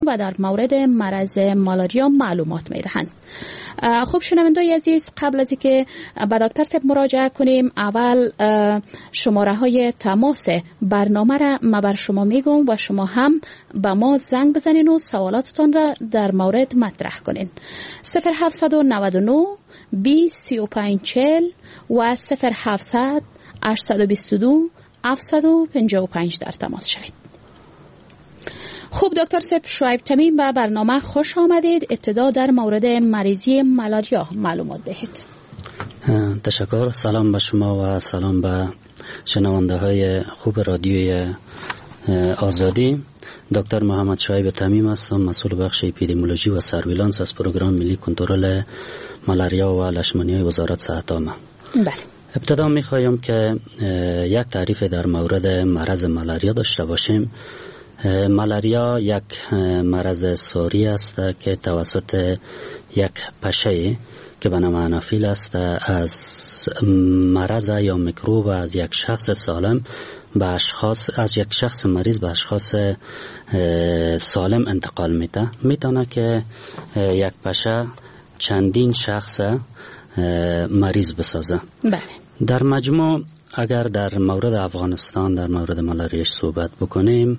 و در مورد مرض مالاریا معلومات میدهند. خب شنوندگان عزیز، قبل از اینکه به دکتر صاحب مراجعه کنیم، اول شماره های تماس برنامه را ما بر شما میگم و شما هم به ما زنگ بزنین و سوالاتتان را در مورد مطرح کنین. 0799 20 35 40 و 0700 822 755 در تماس شوید. خوب دکتر صاحب، شعیب تمیم به برنامه خوش آمدید. ابتدا در مورد مریضی مالاریا معلومات دهید. تشکر. سلام به شما و سلام به شنونده های خوب رادیوی آزادی. دکتر محمد شعیب تمیم هستم، مسئول بخش اپیدمیولوژی و سرویلانس از پروگرام ملی کنترل مالاریا و لشمانی وزارت صحت عامه. بله. ابتدا می‌خوایم که یک تعریف در مورد مرض مالاریا داشته باشیم. مالاریا یک مرض ساری است که توسط یک پشه که به نام انافیل است از مرض یا میکروب از یک شخص سالم به اشخاص، از یک شخص مریض به اشخاص سالم انتقال میتونه که یک پشه چندین شخص مریض بسازه. بله. در مجموع اگر در مورد افغانستان در مورد مالاریاش صحبت بکنیم،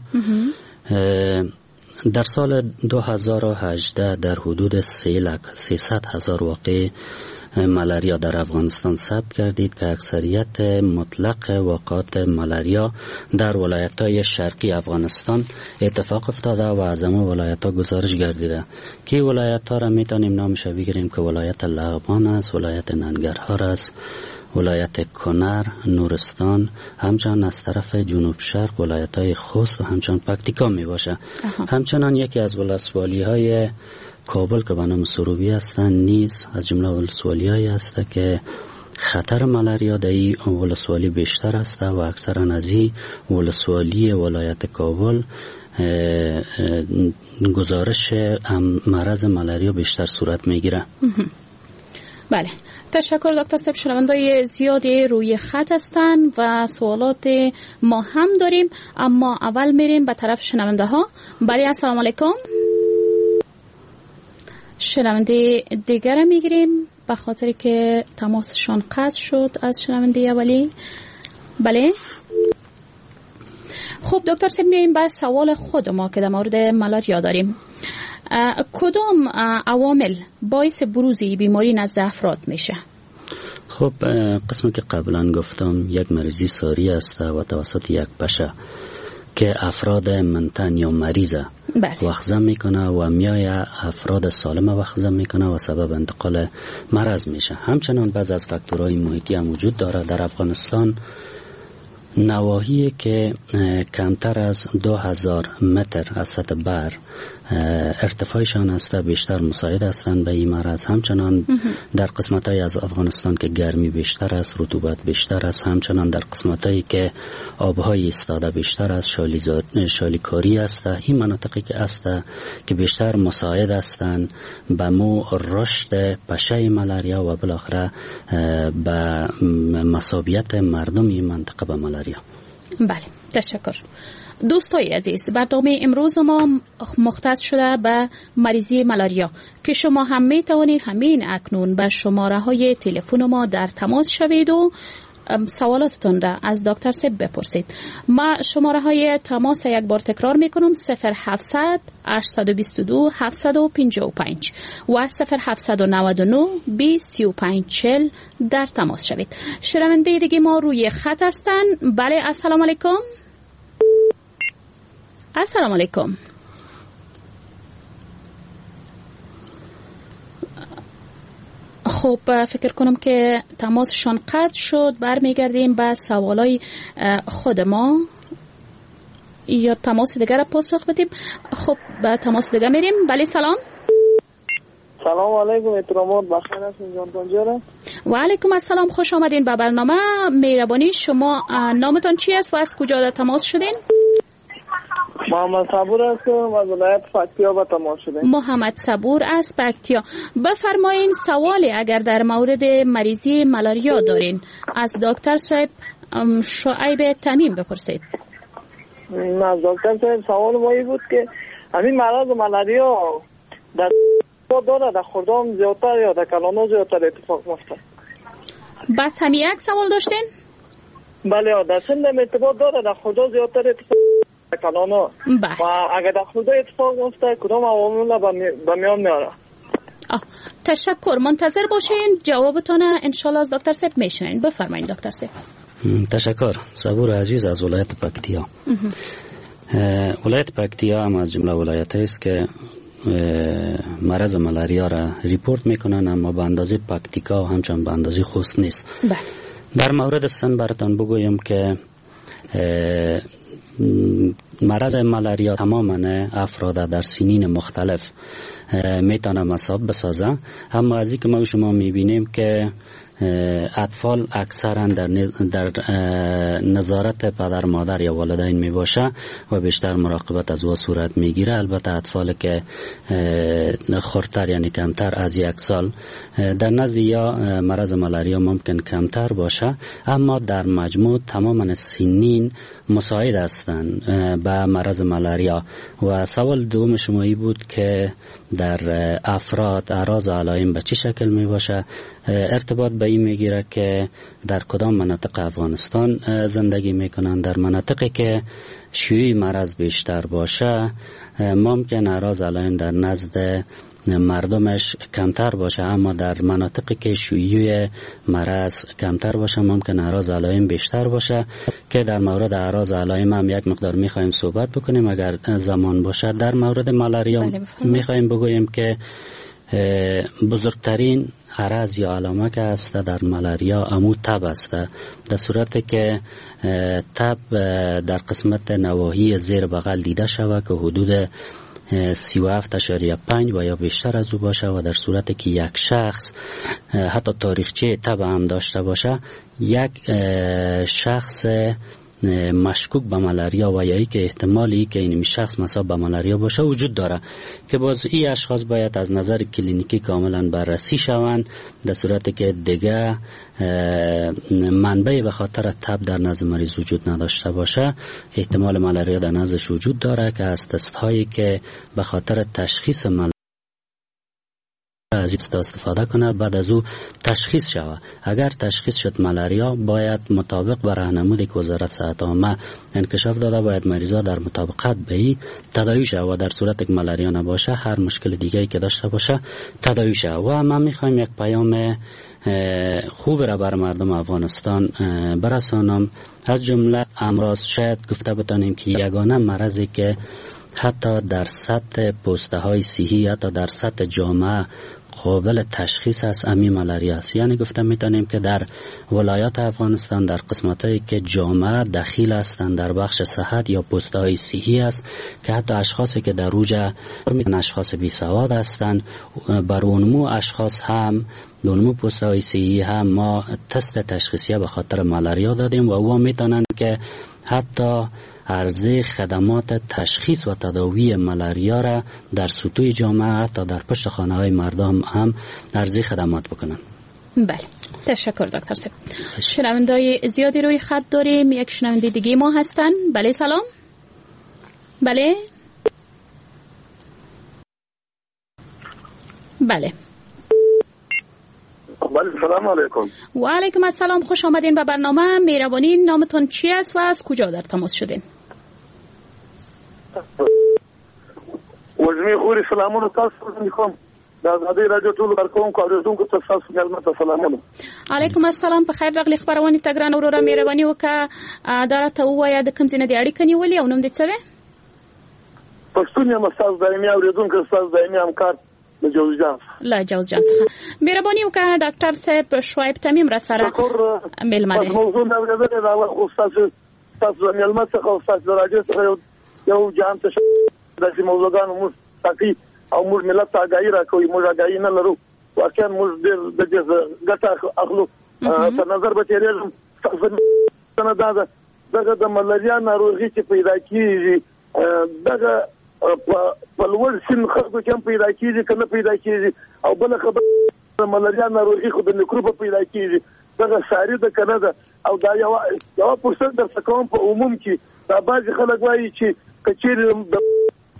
در سال 2018 در حدود 300,000 واقع مالاریا در افغانستان ثبت گردید که اکثریت مطلق واقعات مالاریا در ولایت‌های شرقی افغانستان اتفاق افتاده و از همه ولایت‌ها گزارش گردیده که ولایت‌ها را میتونیم نامش بگیریم که ولایت لغمان است، ولایت ننگرهار است، ولایت کنر، نورستان، همچنان از طرف جنوب شرق ولایت‌های خوست و همچنان پکتیکا می باشه. همچنان یکی از ولسوالی‌های کابل که به نام سروبی هستند نیز از جمله ولسوالی‌هایی است که خطر مالاریا در این ولسوالی بیشتر است و اکثرا از این ولسوالی ولایت کابل گزارش مرض مالاریا بیشتر صورت میگیره. بله. تشکر دکتر صاحب. شنوندای زیادی روی خط هستن و سوالات ما هم داریم، اما اول میریم به طرف شنونده ها. بله، السلام علیکم. شنونده دیگر میگیریم به خاطر که تماسشان قطع شد از شنونده اولی. بله. خب دکتر صاحب، میایم به سوال خود ما که در مورد مالاریا داریم. کدام عوامل باعث بروز بیماری نزد افراد میشه؟ خب قسمی که قبلا گفتم یک مریضی ساری است و توسط یک پشه که افراد منتن یا مریضه وخزه میکنه و میای افراد سالم وخزه میکنه و سبب انتقال مرض میشه. همچنان بعض از فاکتورهای محیطی هم وجود داره. در افغانستان نواحی که کمتر از 2000 متر از سطح بر ارتفاعشان است بیشتر مساعد هستند به این مرض. همچنان در قسمت‌های از افغانستان که گرمی بیشتر است، رطوبت بیشتر است، همچنان در قسمت‌هایی که آب‌های ایستاده بیشتر است، شالیکاری است، این مناطقی که است که بیشتر مساعد هستند به مو رشد پشه مالاریا و بالاخره به مصابیت مردم این منطقه به مالاریا. بله، تشکر. دوستای عزیز، برنامه امروز ما مختص شده به مریضی مالاریا که شما هم می توانید همین اکنون به شماره های تلفن ما در تماس شوید و سوالاتتون را از دکتر صاحب بپرسید. ما شماره های تماس یک بار تکرار میکنم: 0700 822 755 و 0799 20 35 40 در تماس شوید. شنونده دیگه ما روی خط هستن. بله، السلام علیکم. السلام علیکم. خب فکر کنم که تماسشان قطع شد. برمیگردیم به سوالای خود ما یا تماس دیگر را پاسخ بدیم. خب به تماس دیگر میریم. بله، سلام. سلام علیکم. احترامات بخیر هستین جان پنجره. و علیکم السلام، خوش آمدین به برنامه. مهربانی شما نامتان چی است و از کجا در تماس شدین؟ محمد صبور هستم از ولایت پکتیا به تماس شدیم. محمد صبور از پکتیا. بفرمایین سوالی اگر در مورد مریضی مالاریا دارین از دکتر صاحب شعیب تمیم بپرسید. از دکتر صاحب سوال مایی بود که همین مرض ملاریا در داره در خردام زیادتر یا در کلانو زیادتر اتفاق میفته؟ بس همین یک سوال داشتین؟ بله در سند ارتباط داره در خردام زیادتر اتفاق در کلانو و اگر در خردام اتفاق میفته کدام عوامل به میان میاره؟ تشکر. منتظر باشین جوابتون انشالله از دکتر صاحب میشنین. بفرمایید دکتر صاحب. تشکر. صبور عزیز از ولایت پکتیا. ولایت پکتیا هم از جمله ولایت است که مرض ملاریا را ریپورت میکنن، اما به اندازه پکتیکا و همچنان به اندازه خوست نیست. در مورد سن براتون بگویم که مرض ملاریا تماما افراد در سنین مختلف میتونه مصاب بسازه، اما از اینکه ما شما میبینیم که اطفال اکثرا در نظارت پدر مادر یا والدین می باشه و بیشتر مراقبت از او صورت میگیره. البته اطفال که خردتر یعنی کمتر از 1 سال در نزد یا مرض ملاریا ممکن کمتر باشه، اما در مجموع تماما سنین مساعد هستند به مرض ملاریا. و سوال دوم شما ای بود که در افراد اعراض و علائم به چه شکل می باشه. ارتباط به این میگیره که در کدام مناطق افغانستان زندگی میکنن. در مناطقی که شیوع مرض بیشتر باشه ممکن اعراض علائم در نزد مردمش کمتر باشه، اما در مناطقی که شیوع مرض کمتر باشه ممکن اعراض علائم بیشتر باشه، که در مورد اعراض علائم هم یک مقدار میخوایم صحبت بکنیم اگر زمان باشه. در مورد ملاریا میخوایم بگویم که بزرگترین عرض یا علامه که است در ملاریا امو تب است، در صورتی که تب در قسمت نواحی زیر بغل دیده شود که حدود 37.5 و یا بیشتر از او باشه، و در صورتی که یک شخص حتی تاریخچه تب هم داشته باشه، یک شخص مشکوک به ملاریا و یا ای که احتمالی که این شخص مصاب به ملاریا باشه وجود داره، که باز این اشخاص باید از نظر کلینیکی کاملا بررسی شوند، در صورتی که دیگه منبعی به خاطر تب در نزد مریض وجود نداشته باشه. احتمال ملاریا در نزدش وجود داره که از تست هایی که به خاطر تشخیص ملاریا از استفاده کنه، بعد از او تشخیص شود. اگر تشخیص شد ملاریا، باید مطابق با راهنمودی که وزارت صحت عامه انکشاف داده باید مریضا در مطابقت به این تداوی شود، و در صورت که ملاریا نباشه هر مشکل دیگه‌ای که داشته باشه تداوی شود. و ما میخوایم یک پیام خوب را بر مردم افغانستان برسانم. از جمله امراض شاید گفته بتانیم که یگانه مرضی که حتی در سطح پوسته های صحی، حتی در سطح جامعه قابل تشخیص است، امی ملاریا است. یعنی گفته میتونیم که در ولایات افغانستان در قسمت هایی که جامعه دخیل هستند در بخش صحت یا پوسته های صحی است، که حتی اشخاصی که در اوج اشخاص بی سواد هستند، بر اونمو اشخاص هم دونمو پوسته های صحی هم ما تست تشخیصیه به خاطر ملاریا دادیم، و او میتونن که حتی عرضه خدمات تشخیص و تداوی ملاریا را در سطوح جامعه تا در پشت خانه های مردم هم عرضه خدمات بکنن. بله، تشکر دکتر صاحب. شنوندای زیادی روی خط داریم. یک شنونده دیگه ما هستن. بله سلام. بله بله سلام علیکم. و علیکم السلام. خوش آمدین به برنامه. مهربانی نامتون چی است و از کجا در تماس شدین؟ وزمی خوری سلامونو تاسو میخوام د ازادي رادیو ټول کارکوونکو اوریدونکو ته تاسو مېلمه سلامونه. علیکم السلام. په خیر راغلی خبرونه تګران وروره مهرباني وکړه دارته وایي د کوم ځای نه دی اړیکه نیولې او نوم دې څه دی؟ پښتون یم استاد دایمي اوریدونکو استاد دایمي همکار له جوزجان. لا جوزجان څخه مهرباني وکړه ډاکټر صاحب شعیب تمیم را سره مېلمه دی. موضوع نه ورغله دا خو تاسو مېلمه څخه استاد رادیو څخه یو جام ته د موضوعګانو مو تاکي او موږ ملت ته آگاهي راکوي. موږ آگاهي نه لرو، واقعا موږ ډېر د دې ګټه اخلو. په نظر به تېرېږم څنګه دا دغه د ملاریا ناروغي چې پیدا کیږي دغه په لوړ سن خلکو کې هم پیدا کیږي که نه پیدا کیږي، او بله خبره د ملاریا ناروغي خو د میکروب پیدا کیږي، دغه ساري ده که نه ده. او دا یوه پرسنټ درته کوم په عموم کې دا بعضې خلک وایي چې که چیرې د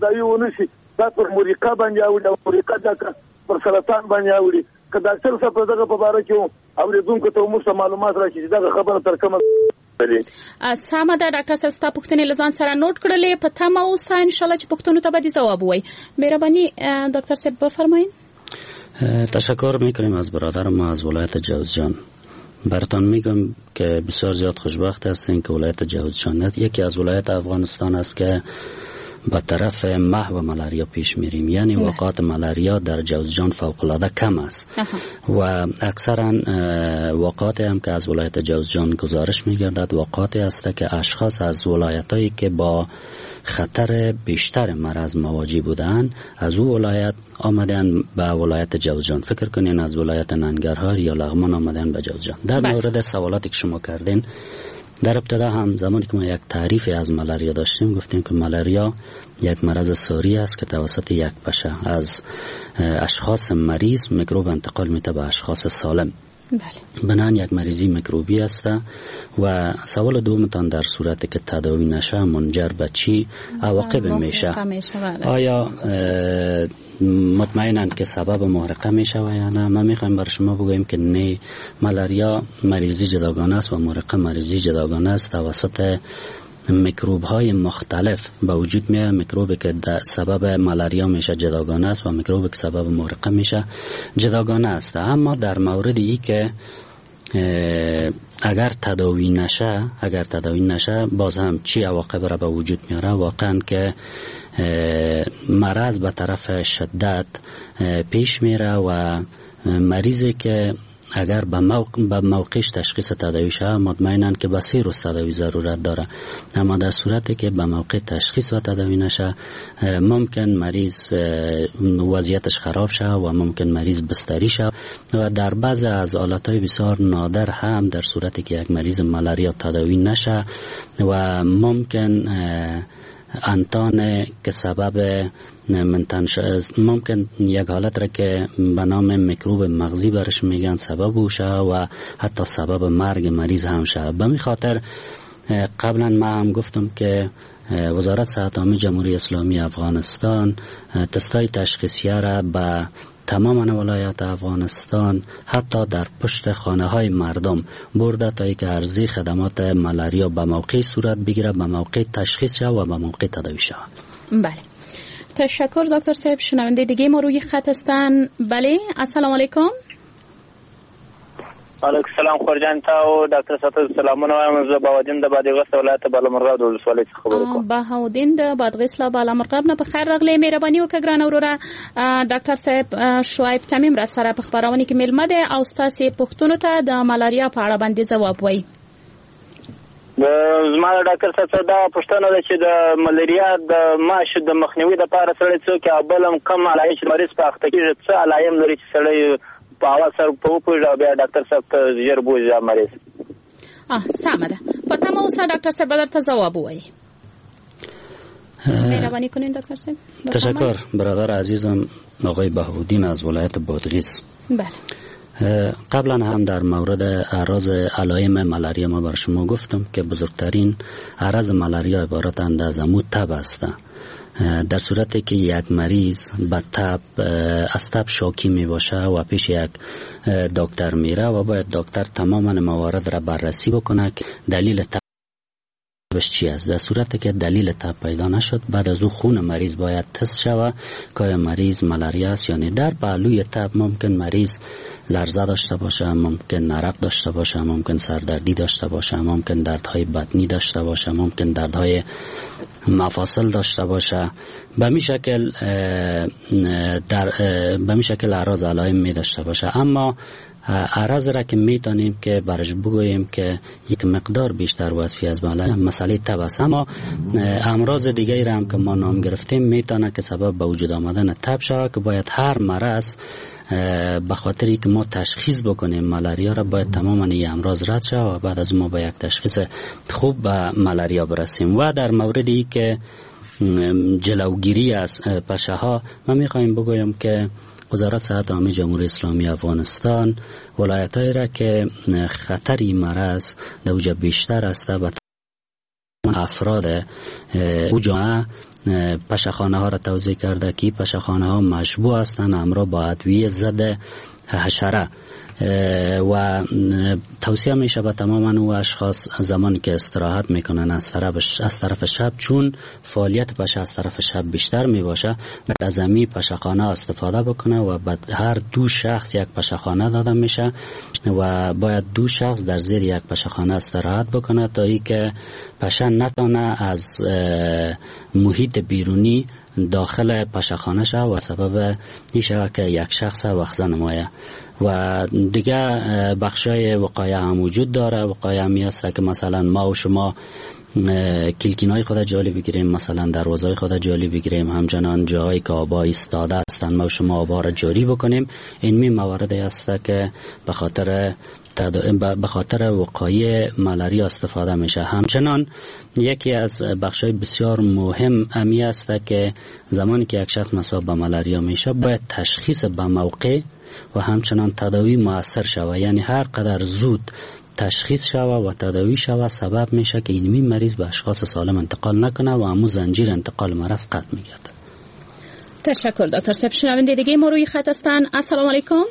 دایي ونشي دا پر موریقه باندې اوړي او موریقه دا پر سرطان باندې اوړي که ډاکټر صاحب په دغه په باره کې اوریدونکو ته موږ معلومات راکړي چې دغه خبره تر کومه سمه ده. ډاکټر صاحب ستا پوښتنې له ځان سره نوٹ کړلې، په تمه اوسه ان شاء الله چې پوښتنو ته به جواب وایي. مهرباني دکتر صاحب بفرمایید. تشکر میکنیم از برادر ما از ولایت جوزجان. براتون میگم که بسیار زیاد خوشبخت هستیم که ولایت جوزجان یکی از ولایت افغانستان است که به طرف محو ملاریا پیش میریم، یعنی وقایع ملاریا در جوزجان فوق العاده کم است و اکثرا وقایع هم که از ولایت جوزجان گزارش میگردد وقایعی است که اشخاص از ولایتایی که با خطر بیشتر مرض مواجه بودن از او ولایت آمدن به ولایت جوزجان. فکر کنین از ولایت ننگرهار یا لغمان آمدن به جوزجان. در مورد سوالاتی که شما کردین، در ابتدا هم زمانی که ما یک تعریفی از ملاریا داشتیم گفتیم که ملاریا یک مرض ساری است که توسط یک پشه از اشخاص مریض میکروب انتقال میده به اشخاص سالم. بنان یک مریضی میکروبی است و سوال دومتان در صورتی که تداوی نشه منجر به چی عواقب میشه؟ آیا مطمئنند که سبب محرقه میشه و یا نه؟ ما میخوایم بر شما بگوییم که نه، ملاریا مریضی جداگانه است و محرقه مریضی جداگانه است. توسط میکروب های مختلف به وجود میاد. میکروبی که سبب ملاریا میشه جداگانه است و میکروبی که سبب محرقه میشه جداگانه است. اما در موردی که اگر تداوی نشه باز هم چی عواقب را به وجود میاره؟ واقعا که مرض به طرف شدت پیش میره و مریضی که اگر به موقعش تشخیص تداوی شه مطمئنن که به 3 روز تداوی ضرورت داره. اما در صورتی که به موقع تشخیص و تداوی نشه ممکن مریض وضعیتش خراب شه و ممکن مریض بستری شه و در بعض از حالتهای بسیار نادر هم در صورتی که یک مریض ملاریا تداوی نشه و ممکن انتان که سبب ممکن یک حالت را که به نام میکروب مغزی برش میگن سبب بوشه و حتی سبب مرگ مریض هم شه. به می خاطر قبلا ما هم گفتم که وزارت صحت عامه جمهوری اسلامی افغانستان تستای تشخیصیه را به تمام ولایات افغانستان حتی در پشت خانه های مردم برده تا ای که عرضی خدمات ملاریا به موقع صورت بگیره، به موقع تشخیص شود و به موقع تداوی شود. بله، تشکر دکتر صاحب. شنونده دیگه ما روی خط هستن. بله، السلام علیکم. علیکم السلام خورجان تا او ډاکټر صاحب سلامونه وایم. زه بهاودین د بادغیس ولایت بالامرغاب د ولسوالۍ څخه خبرې کوم. بهاودین د بادغیس له بالامرغاب نه په خیر راغلی. مهرباني وکړه ګرانه وروره ډاکټر صاحب شعیب تمیم را سره په خبرونه کې ملمه ده او ستاسو پوښتنو ته د ملاریا په اړه باندې ځواب وایي. زما ډاکټر صاحب دا پوښتنه ده چې د ملاریا د ماش د مخنیوي لپاره سړی څوک بلم کم علاج مریض په اخته کې څه علایم لري چې سړی په اواز سره په پوښتنه بیا ډاکټر صاحب ته ژر بوځي مریض. سمه ده. په تمه اوسه ډاکټر صاحب درته ځواب وایي. مهربانی کنین دکتر صاحب. تشکر برادر عزیزم آقای بهاودین از ولایت بادغیس. بله. قبلا هم در مورد اعراض علائم ملاریا ما بر شما گفتم که بزرگترین اعراض ملاریا عبارتند از عمود تب است. در صورتی که یک مریض به تب از تب شاکی می باشه و پیش یک دکتر میره و باید دکتر تماما موارد را بررسی بکنه که دلیل تب چی است. در صورتی که دلیل تب پیدا نشد بعد از او خون مریض باید تست شود که مریض ملاریا است یا نه. در پهلوی تب ممکن مریض لرزه داشته باشه، ممکن عرق داشته باشه، ممکن سردردی داشته باشه، ممکن دردهای بطنی داشته باشه، ممکن دردهای مفاصل داشته باشه. به می شکل اعراض علائم می داشته باشه. اما اعراض را که میتونیم که برش بگوییم که یک مقدار بیشتر وصفی از مسئله تب است. اما امراض دیگه را هم که ما نام گرفتیم میتونه که سبب به وجود آمدن تب شود که باید هر مرض به خاطری که ما تشخیص بکنیم ملاریا را باید تماما این امراض رد شود و بعد از ما با یک تشخیص خوب به ملاریا برسیم. و در موردی که جلوگیری از پشه ها ما میخوایم بگویم که وزارت صحت عامه جمهوری اسلامی افغانستان ولایت‌هایی را که خطری مرض در اوجا بیشتر است و افراد او جامعه پشخانه ها را توضیح کرده که پشخانه ها مشبوه هستند همراه با ادویه ضد حشره و توصیه میشه به تمام اون اشخاص زمانی که استراحت میکنن از طرف شب، چون فعالیت پشه از طرف شب بیشتر میباشه، از امی پشخانه استفاده بکنه و بعد هر 2 شخص یک پشخانه داده میشه و باید 2 شخص در زیر یک پشخانه استراحت بکنه تا ای که پشه نتونه از محیط بیرونی داخل پشخانه شد و سبب میشه که یک شخص وخزه نمایه. و دیگه بخشای وقایع هم وجود داره. وقایع همی هست که مثلا ما و شما کلکینای خود جالی بگیریم، مثلا دروازهای خود جالی بگیریم، همچنان جاهایی که آبا ایستاده هستند ما و شما آبا را جاری بکنیم. این مواردی هست که به خاطر وقایع ملاریا استفاده میشه. همچنان یکی از بخشای بسیار مهم امی است که زمانی که یک شخص مصاب به ملاریا میشه باید تشخیص به موقع و همچنان تداوی مؤثر شود، یعنی هر قدر زود تشخیص شود و تداوی شود سبب میشه که این مریض به اشخاص سالم انتقال نکنه و همون زنجیر انتقال مرض قطع میگرده. تشکر دکتر صاحب. شنونده دیگه ما روی خط هستن. السلام علیکم.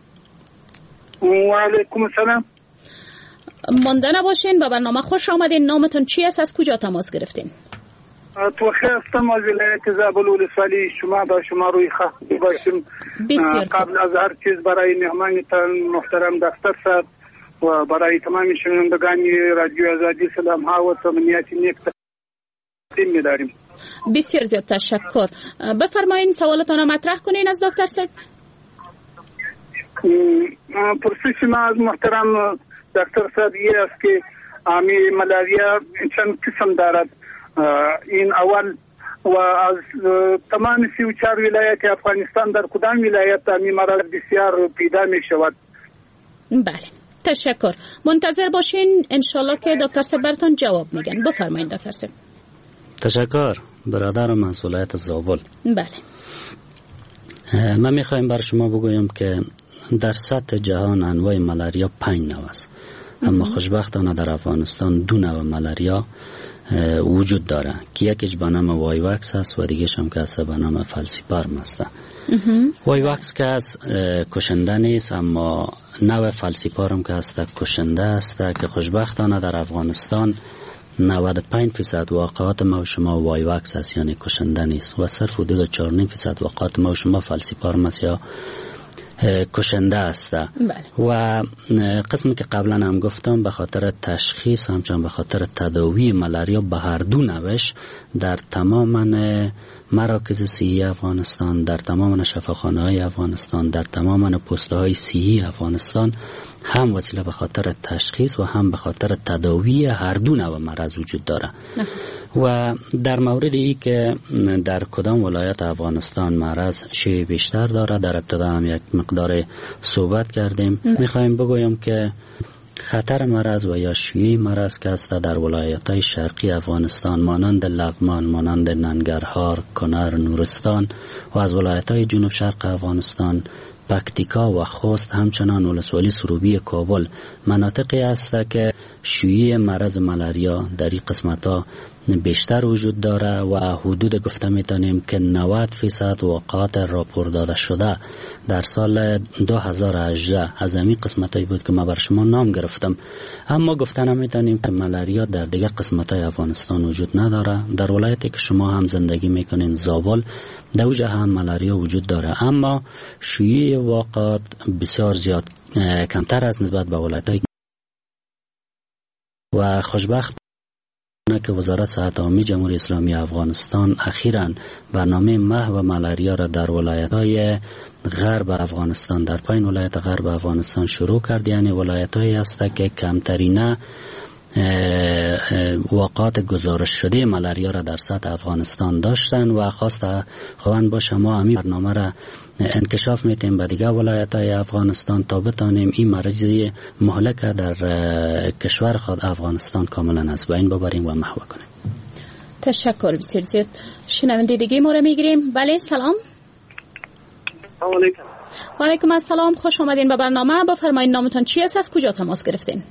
و علیکم السلام. مانده نباشین، به برنامه خوش آمدین. نامتون چی است؟ از کجا تماس گرفتین؟ توخی هستم از ولایت زابل ولسوالی. شما با شما روی خط باشیم. قبل از هر چیز برای مهمانتان محترم دکتر صاحب و برای تمام شنوندگان رادیو آزادی سلام ها و تمنیات نیک تقدیم می‌داریم. بسیار زیاد تشکر. بفرمایید سوالتون مطرح کنین از دکتر صاحب. پرسش ما از محترم دکتر صاحب این است که آمی ملاریا چند قسم دارد. این اول و از تمام 34 ولایت افغانستان در کدام ولایت آمی مرض بسیار پیدا می شود؟ بله تشکر. منتظر باشین انشالله که دکتر صاحب براتون جواب میگن. بفرمایید دکتر صاحب. تشکر برادرم از ولایت زابل. بله من میخوایم بر شما بگویم که در سطح جهان انواع ملاریا 5 نوع است، اما خوشبختانه در افغانستان 2 نوع ملاریا وجود داره که یکیش به نام وایوکس است و دیگه‌ش هم که است به نام فالسیپارم است. وایوکس که از کشنده نیست، اما نوع فالسیپارم که است کشنده است که خوشبختانه در افغانستان 95% واقعات ما و شما وایوکس است، یعنی کشنده نیست، و صرف حدود 4.5% واقعات ما و شما فالسیپارم است یا کشنده است. و قسمی که قبلا هم گفتم به خاطر تشخیص همچنان به خاطر تداوی ملاریا به هر 2 نوش در تمام مراکز صحی افغانستان، در تمام شفاخانه های افغانستان، در تمام پسته های صحی افغانستان هم وسیله به خاطر تشخیص و هم به خاطر تداوی هر 2 نوع مرض وجود داره. و در مورد ای که در کدام ولایت افغانستان مرض شیوع بیشتر داره، در ابتدا هم یک مقدار صحبت کردیم. میخوایم بگویم که خطر مرض و یا شیوع مرض که است در ولایت‌های شرقی افغانستان مانند لغمان، مانند ننگرهار، کنر، نورستان و از ولایت‌های جنوب شرق افغانستان پکتیکا و خوست، همچنان ولسوالی سروبی کابل مناطقی است که شیوع مرض ملاریا در این قسمت‌ها بیشتر وجود داره و حدود گفته میتونیم که 90% واقعات راپور داده شده در سال 2018 از همین قسمتایی بود که ما بر شما نام گرفتم. اما گفته نمیتونیم که ملاریا در دیگه قسمت‌های افغانستان وجود نداره. در ولایتی که شما هم زندگی میکنین زابل، دوجه هم ملاریا وجود داره، اما شیوع واقعات بسیار زیاد کمتر است نسبت به ولایت‌های. و خوشبخت که وزارت صحت عامه جمهوری اسلامی افغانستان اخیراً برنامه محو ملاریا را در ولایت‌های غرب افغانستان، در پایین ولایت غرب افغانستان شروع کرد. یعنی ولایت‌هایی است که کمترین واقعات گزارش شده ملاریا را در سطح افغانستان داشتن و خواهند باشه ما همین برنامه را انکشاف میتیم به دیگه ولایت‌های افغانستان تا بتانیم این مرضی مهلک در کشور خود افغانستان کاملا از بین ببریم و محو کنیم. تشکر بسیار زیاد. شنونده دیگه ما را میگیریم. بله سلام. سلام علیکم. و علیکم السلام، خوش آمدین به برنامه. بفرمایید نامتون چی است، از کجا تماس گرفتین؟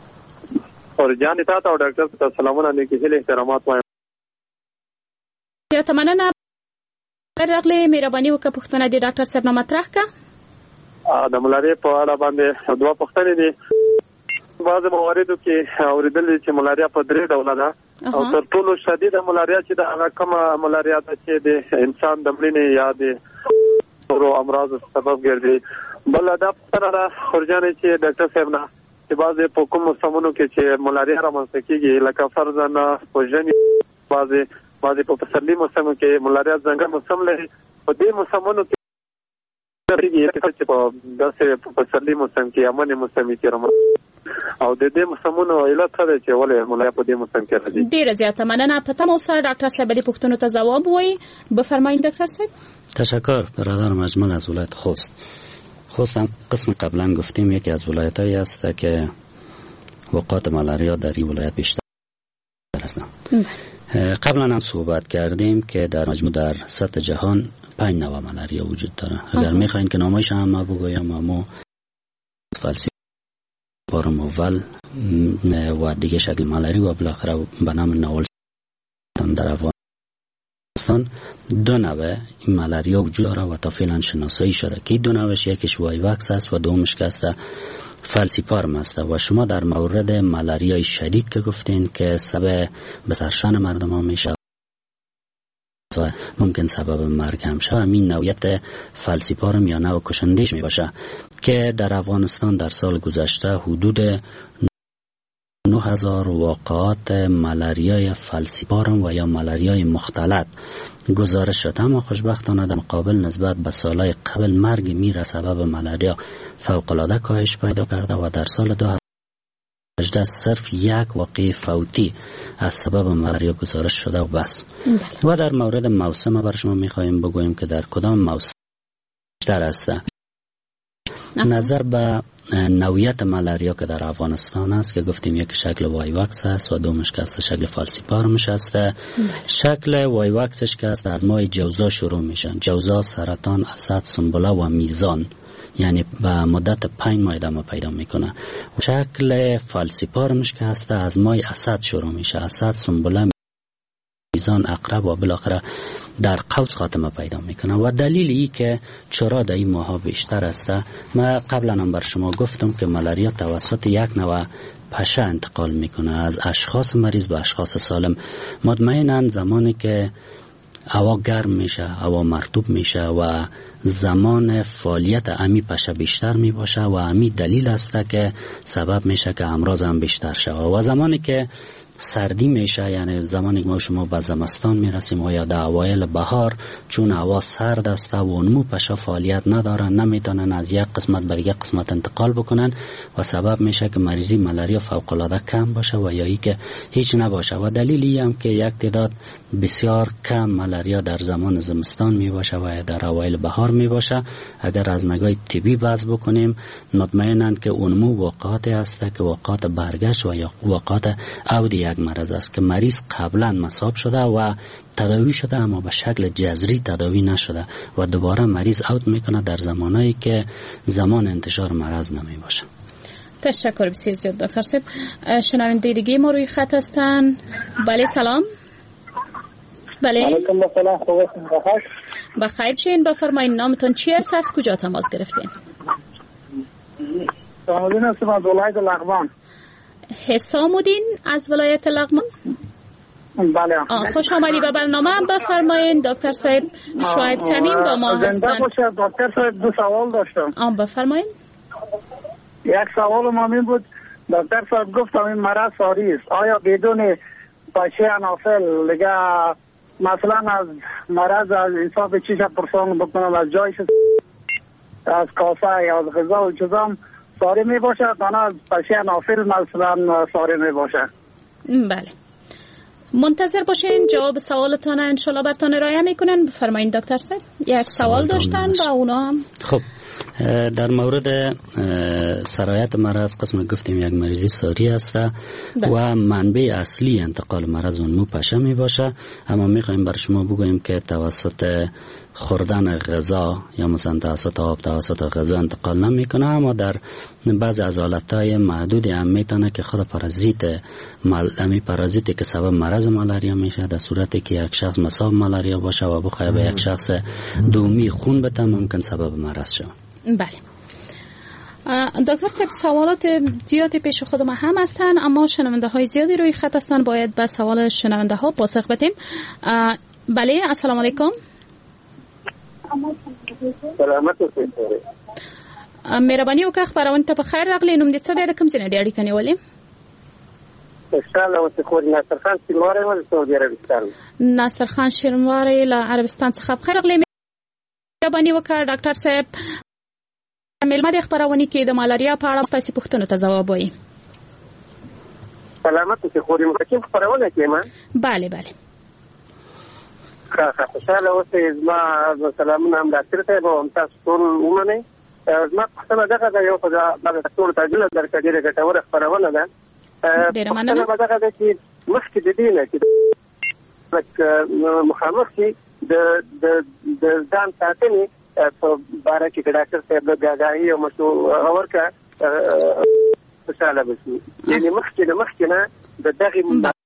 اور جان تا او ډاکټر ته سلامونه لیکل احترامات وایم. زیات مننه. رغلی مهرباني وکړه پوښتنه د ډاکټر صاحب نه مطرح کړه. د ملاریا په اړه باندې دوه پوښتنې دي. بعض مواردو کې اوریدل چې ملاریا په درې ډوله ده او تر ټولو شدیده ملاریا چې د هغه کومه ملاریا ده چې د انسان د مړینې یا د نورو امراضو سبب ګرځي. بل دا پرړه خورجانې چې ډاکټر صاحب نه چې بعض په کوم موسمونو کې چې ملاریا رامنځته کیږي لکه فرضاً په ژمي بعض په پسرلي موسم کې ملاریا څنګه موسم لري په دې موسمونو کې چې په داسې په پسرلي موسم کې امن موسم کې او د دې موسمونو علت څه دی چې ولې ملاریا په دې موسم کې راځي؟ ډیره زیاته مننه. په تمام سره ډاکټر صاحب دې پوښتنو ته جواب وایي. بفرمایید دکتر صاحب. تشکر برادرم. اجمل از ولایت خوست هم قسم قبلا گفتیم یکی از ولایت‌هایی است که وقایع ملاریا در این ولایت بیشتر هستند. قبلا هم صحبت کردیم که در مجموع در سطح جهان 5 نوع ملاریا وجود داره. اگر میخواین که نامش هم ما بگویم، اما فلسفه پارموول و دیگه شکل ملاری و بالاخره به نام ناول در افغانستان 2 نوع این ملاریا وجود داره و تا فعلا شناسایی شده که 2 نوعش یکیش وایواکس است و دومش که است فلسیپارم است. و شما در مورد ملاریای شدید که گفتین که سبب به سرشان مردم ها میشه ممکن سبب مرگ هم شه، همین نوعیت فلسیپارم یا نوع کشندهش می باشه که در افغانستان در سال گذشته حدود 9000 واقعات ملاریای فلسیپارم و یا ملاریای مختلط گزارش شده. اما خوشبختانه در مقابل نسبت به سالهای قبل مرگ میر سبب ملاریا فوق‌العاده کاهش پیدا کرده و در سال 2018 صرف 1 واقعه فوتی از سبب ملاریا گزارش شده و بس. و در مورد موسم بر شما میخوایم بگوییم که در کدام موسم بیشتر است. نظر به نوعیت ملاریا که در افغانستان است که گفتیم یک شکل وایواکس است و دومش که است شکل فالسیپارمش است. شکل وایواکسش که است از ماه جوزا شروع میشن. جوزا، سرطان، اسد، سنبله و میزان، یعنی به مدت 5 ماه ادامه پیدا میکنه. شکل فالسیپارمش که است از ماه اسد شروع میشه. اسد، سنبله، میزان، عقرب و بالاخره در قوس خاتمه پیدا میکنه. و دلیل ای که چرا در این ماها بیشتر است، ما قبلا هم بر شما گفتم که ملاریا توسط یک نوع پشه انتقال میکنه از اشخاص مریض به اشخاص سالم. مطمئنا زمانی که هوا گرم میشه، هوا مرطوب میشه و زمان فعالیت امی پشه بیشتر می باشه و امی دلیل است که سبب میشه که امراض هم بیشتر شود. و زمانی که سردی میشه، یعنی زمانی که ما شما به زمستان میرسیم و یا در اوایل بهار، چون هوا سرد است و اونمو پشه فعالیت ندارن، نمیتونن از یک قسمت به دیگه قسمت انتقال بکنن و سبب میشه که مریضی ملاریا فوق العاده کم باشه و یا ای که هیچ نباشه. و دلیلی هم که یک تعداد بسیار کم ملاریا در زمان زمستان می باشه و در اوایل بهار می باشه. اگر از نگاه طبی بحث بکنیم، مطمئناً که اونمو واقعاتی است که واقعات برگشت و یا واقعات عود یک مرض است که مریض قبلا مصاب شده و تداوی شده اما به شکل جذری تداوی نشده و دوباره مریض عود میکنه در زمانایی که زمان انتشار مرض نمی باشه. تشکر بسیار زیاد دکتر صاحب. شنونده دیگه ما روی خط هستن. بله سلام. بله. علیکم السلام. بخیر چین. بفرمایید نامتون چی است؟ از کجا تماس گرفتین؟ حسام هستم از ولایت لغمان. حسام الدین از ولایت لغمان. بله. خوش آمدی به برنامه. بفرمایید دکتر صاحب. شعیب تمیم با ما هستن. دکتر صاحب 2 سوال داشتم. بفرمایید. یک سوال ما این بود، دکتر صاحب گفتم این مرض ساری است، آیا بدون پشه انافل دیگه مثلا از مرض از حساب چیش پرسان بکنم از جایش از کاسه یا از غذا و چیزام ساری می باشه تا نه از پشه انافل مثلا ساری می باشه؟ بله، منتظر باشین جواب سوالتان انشالله برتان ارائه میکنن. بفرمایید دکتر صاحب. یک سوال داشتن و اونا هم خب در مورد سرایت مرض قسم گفتیم یک مریضی ساری است و منبع اصلی انتقال مرض اون مو پشه می باشه. اما می خواهیم بر شما بگوییم که توسط خوردن غذا یا مثلا توسط آب توسط غذا انتقال نمیکنه، اما در بعض از حالتهای محدودی هم میتونه که خود پارازیتی که سبب مرض مالاریا میشه، در صورتی که یک شخص مصاب مالاریا باشه و بخواه به یک شخص دومی خون بده ممکن سبب مرض شه. بله دکتر صاحب، سوالات زیادی پیش خود ما هم هستن، اما شنونده های زیادی روی خط هستن، باید به سوال شنونده ها پاسخ بدیم. بله السلام علیکم. سلامت اوسئ. مهرباني وکړه خبرونه ته په خیر راغلی. نوم دې څه دی، د کوم ځای نه دی اړیکه نیولې؟ انشاءالله اوس خو ناصر خان شینواری ول سعودي عربستان. ناصر خان شینواری له عربستان څخه په خیر راغلی. مهرباني وکړه ډاکټر صاحب مېلمه د خبرونه کې د مالاریا په اړه تاسو پوښتنو ته ځواب وایي. سلامت اوسئ. خو دې مخکې خبرونه کېما. بله خوشاله اوسئ. زما سلامونه هم ډاکټر صاحب او تاسو ټول ومنئ. زما پوښتنه دغه ده، یو خو دا ټول تاجل درکړه ډېره ګټوره خبرونه ده. ډېره مننه. دغه ده چې مخکې د دې نه چې مخامخ شي د ځان ساتنې په باره کې ډاکټر صاحب د آګاهي او مشوره ورکړه خوشاله بشي. یعنې مخکې نه د دغې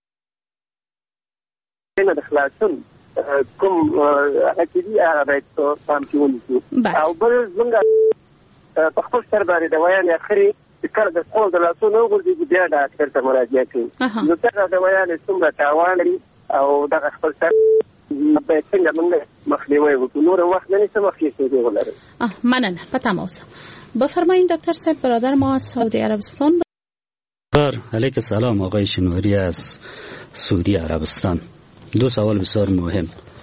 نه د خلاصون کوم اکیدي هغه باید پام کې ونیسو. او بل زموږ په خپل سر باندې د ویانې اخري چې کله د خپل د لاسونو وغورځېږي بیا ډاکټر ته مراجعه کوي. نو دغه د ویانې څومره تاوان لري او دغه خپل سر باید څنګه موږ مخنیوی وکړو، نور وخت نه نیسه مخکې شېدې ولرو. مننه. په تمه اوسه. بفرمایید دکتر صاحب. برادر ما از سعودی عربستان. علیکم السلام آقای شینواری از سعودی عربستان. دو سوال بسیار مهم.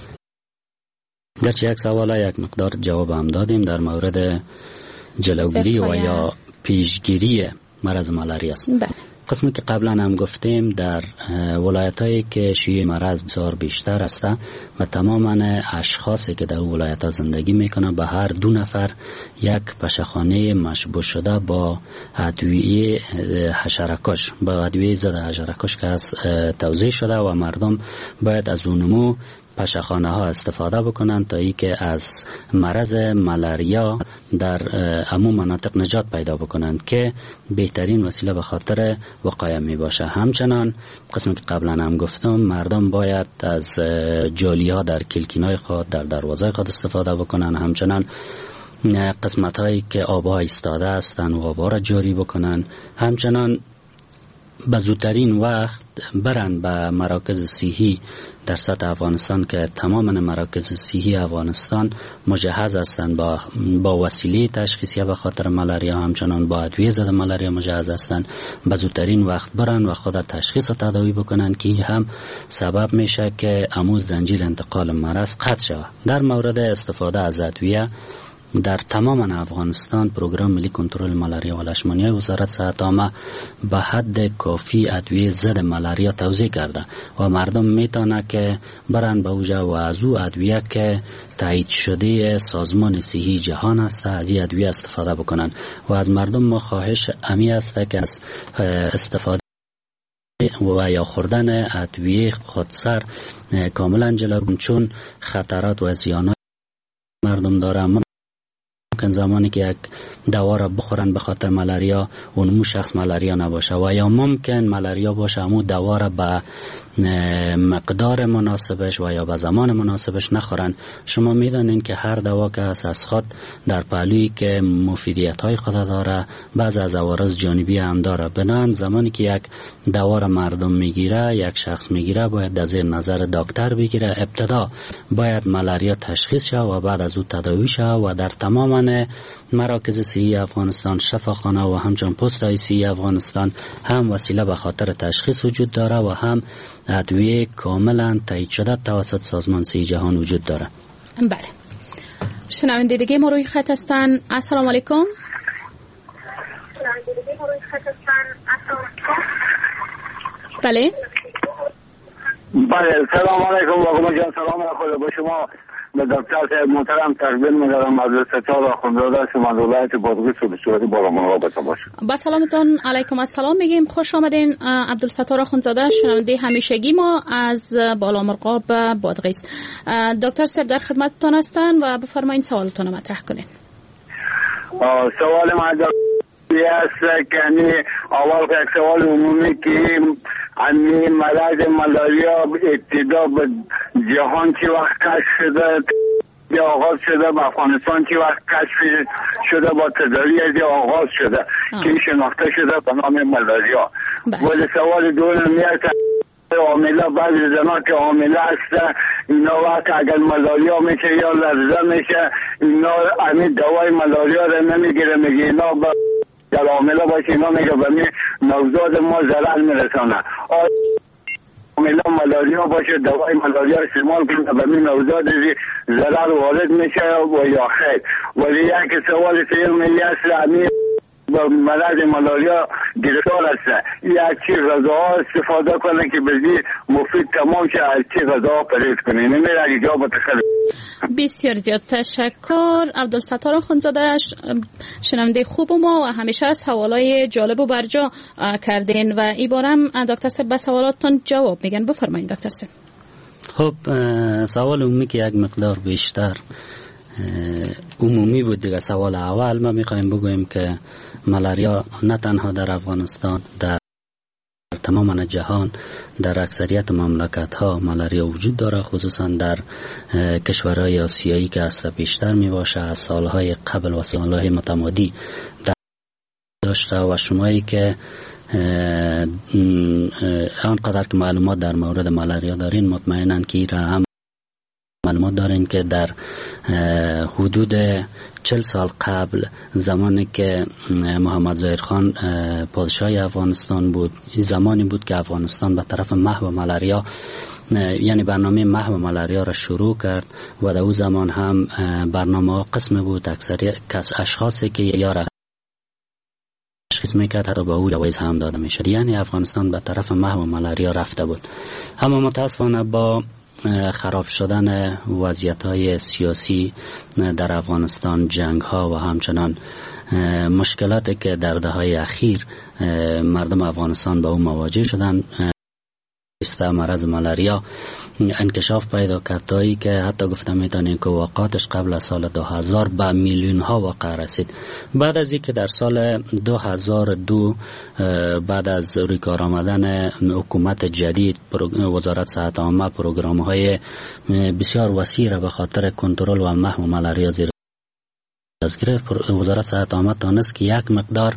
گرچه یک سوال یک مقدار جواب هم دادیم در مورد جلوگیری و یا پیشگیری مرض مالاریا است. قسمی که قبلا هم گفتیم در ولایت هایی که شیوع مرض بسیار بیشتر است و تماما اشخاصی که در ولایت ها زندگی میکنن به هر 2 نفر یک پشهخانه مشبوه شده با ادویه حشره‌کش با ادویه ضد حشره‌کش که توزیع شده و مردم باید از اونمو پشهخانه ها استفاده بکنند تا ای که از مرض مالاریا در عموم مناطق نجات پیدا بکنند که بهترین وسیله به خاطر وقایه می باشه. همچنان قسمی که قبلا هم گفتم مردم باید از جالی ها در کلکینای خود در دروازه خود استفاده بکنند. همچنان قسمت هایی که آبها ایستاده هستند و آبها را جاری بکنند. همچنان به زودترین وقت برن به مراکز صحی در سطح افغانستان که تمام مراکز صحی افغانستان مجهز هستند با وسیله تشخیصی به خاطر مالاریا، همچنان با ادویه ضد مالاریا مجهز هستند. به زودترین وقت برن و خود تشخیص و تداوی بکنن که هم سبب میشه که عمود زنجیر انتقال مرض قطع شود. در مورد استفاده از ادویه در تمام افغانستان پروگرام ملی کنترل مالاریا و لشمانیای وزارت صحت عامه به حد کافی ادویه ضد مالاریا توزیع کرده و مردم میتونه که برن به اوجا و از او ادویه که تایید شده سازمان صحی جهان است از این ادویه استفاده بکنن و از مردم ما خواهش امی است که از استفاده و یا خوردن ادویه خودسر کاملا جلو، چون خطرات و زیانات مردم داره. ممکن زمانی که یک دوا را بخورن به خاطر مالاریا اون شخص مالاریا نباشه و یا ممکن مالاریا باشه اما دوا را به مقدار مناسبش و یا به زمان مناسبش نخورن. شما میدونین که هر دوا که از خود در پهلویی که مفیدیت های خود داره بعض از عوارض جانبی هم داره. بنابراین زمانی که یک دوا را مردم میگیره، یک شخص میگیره، باید در زیر نظر دکتر بگیره. ابتدا باید مالاریا تشخیص شه و بعد از او تداوی شه و در تمام مراکز صحی افغانستان، شفاخانه و همچنین پست صحی افغانستان هم وسیله به خاطر تشخیص وجود داره و هم ادویه کاملا تایید شده توسط سازمان صحی جهان وجود داره. بله. شنونده دیگه ما روی خط هستن. السلام علیکم. بله. بله سلام علیکم. واقعا جان سلام علیکم با شما به دکتر صاحب محترم تقدیم می‌دارم. عبدالستار آخوندزاده شما از ولایت بادغیس و بسیاری بالامرغاب باشه. با سلامتون. علیکم السلام میگیم. خوش آمدین عبدالستار آخوندزاده، شنونده همیشگی ما از بالامرغاب بادغیس. دکتر صاحب در خدمتتون هستن و بفرمایید سوالتون رو مطرح کنین. سوال ما است که اول یک سوال عمومی که امی مرض ملاریا ابتدا به جهان چی وقت کشف شده یا آغاز شده، به افغانستان چی وقت کشف شده، با تداوی از آغاز شده که شناخته شده به نام ملاریا. ولی سوال دوم میاد عامله، بعضی زنان که عامله هست اینا وقت اگر ملاریا میشه یا لرزه میشه اینا امی دوای ملاریا رو نمیگیره، میگه اینا در عامله باشه، اینا میگه به می نوزاد ما ضرر میرسانه. عامله ملاریا باشه دوای ملاریا استعمال کنه به می نوزاد ضرر وارد میشه و یا خیر. ولی یک سوال سیمی است امی مرض ملاریا گرفتار است، یک چی غذاها استفاده کنه که بزی مفید تمام شه، از چی غذاها پرهیز کنه. نمیره اگه جا بتخلق. بسیار زیاد تشکر عبدالستار آخوندزاده، شنونده خوب ما و همیشه سوالای جالب و برجا کردین و این بارم دکتر صاحب به سوالاتتون جواب میگن. بفرمایید دکتر صاحب. خب سوال عمومی که یک مقدار بیشتر عمومی بود دیگه. سوال اول ما میخوایم بگویم که ملاریا نه تنها در افغانستان، در تمام جهان در اکثریت مملکت ها ملاریا وجود داره، خصوصا در کشورهای آسیایی که از بیشتر می باشه. از سالهای قبل و سالهای متمادی داشته و شمایی که آنقدر که معلومات در مورد ملاریا دارین مطمئنن که این را هم معلومات دارین که در حدود 40 سال قبل زمانی که محمد ظاهر خان پادشاه افغانستان بود، زمانی بود که افغانستان به طرف محو ملاریا یعنی برنامه محو ملاریا را شروع کرد و در او زمان هم برنامه قسم بود اکثریت اشخاصی که یا را تشخیص میکرد حتی به او جوایز هم داده میشد. یعنی افغانستان به طرف محو ملاریا رفته بود. اما متاسفانه با خراب شدن وضعیت‌های سیاسی در افغانستان، جنگ‌ها و همچنان مشکلاتی که در دهه‌های اخیر مردم افغانستان با او مواجه شدند، مرض ملاریا انکشاف پیدا کرد تایی که حتی گفته میتونیم که واقعاتش قبل از سال 2000 به میلیون ها واقع رسید. بعد از اینکه در سال 2002 بعد از روی کار آمدن حکومت جدید، وزارت صحت عامه پروگرام های بسیار وسیع را به خاطر کنترل و محو ملاریا زیر دست گرفت، وزارت صحت عامه تانست که یک مقدار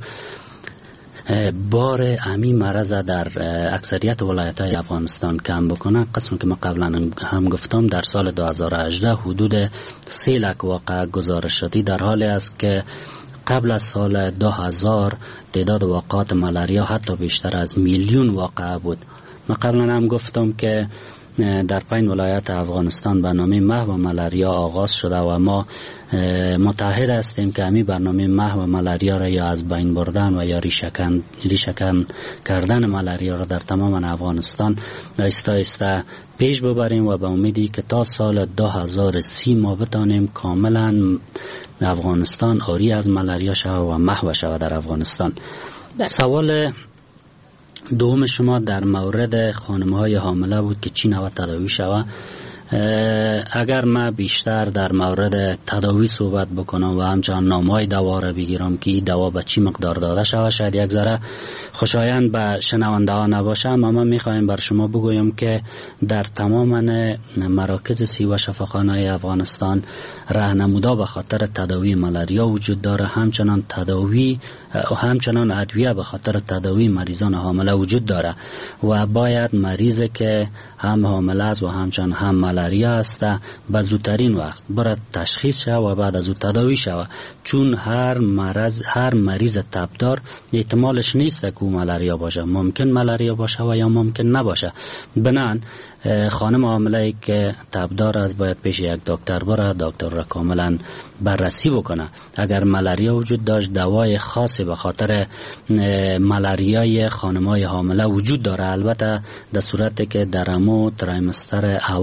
بار امی مرض در اکثریت ولایت‌های افغانستان کم بکنه. قسمی که ما قبلا هم گفتم در سال 2018 حدود 3 لک واقع گزارش شدی، در حالی است که قبل از سال 2000 تعداد واقعات ملاریا حتی بیشتر از میلیون واقع بود. ما قبلا هم گفتم که در 5 ولایت افغانستان برنامه محو ملاریا آغاز شده و متحد هستیم که همین برنامه محو ملاریا را یا از بین بردن و یا ریشه‌کن کردن ملاریا را در تمام افغانستان آهسته آهسته پیش ببریم و به امیدی که تا سال 2030 ما بتانیم کاملا افغانستان آری از ملاریا شود و محو شود در افغانستان. سوال دوم شما در مورد خانم‌های حامله بود که چی نوع تداوی شود. اگر ما بیشتر در مورد تداوی صحبت بکنم و همچنان نامهای دوا را بگیرم که این دوا به چی مقدار داده شود، شاید یک ذره خوشایند به شنونده ها نباشه، اما ما میخوایم بر شما بگویم که در تمام مراکز سی و شفاخانه افغانستان راهنمودا به خاطر تداوی ملاریا وجود داره، همچنان تداوی و همچنان ادویه به خاطر تداوی مریضان حامله وجود داره و باید مریضی که هم حامله است و همچنان هم ملاریا است به زودترین وقت برد تشخیص شود و بعد از او تداوی شود، چون هر مریض تبدار احتمالش نیست که او ملاریا باشه، ممکن ملاریا باشه و یا ممکن نباشه. بنان خانم حامله که تبدار است باید پیش یک دکتر بره، دکتر را کاملا بررسی بکنه. اگر ملاریا وجود داشت دوای خاصی به خاطر ملاریای خانم‌های حامله وجود داره، البته در صورتی که در امو تریمستر اول وجود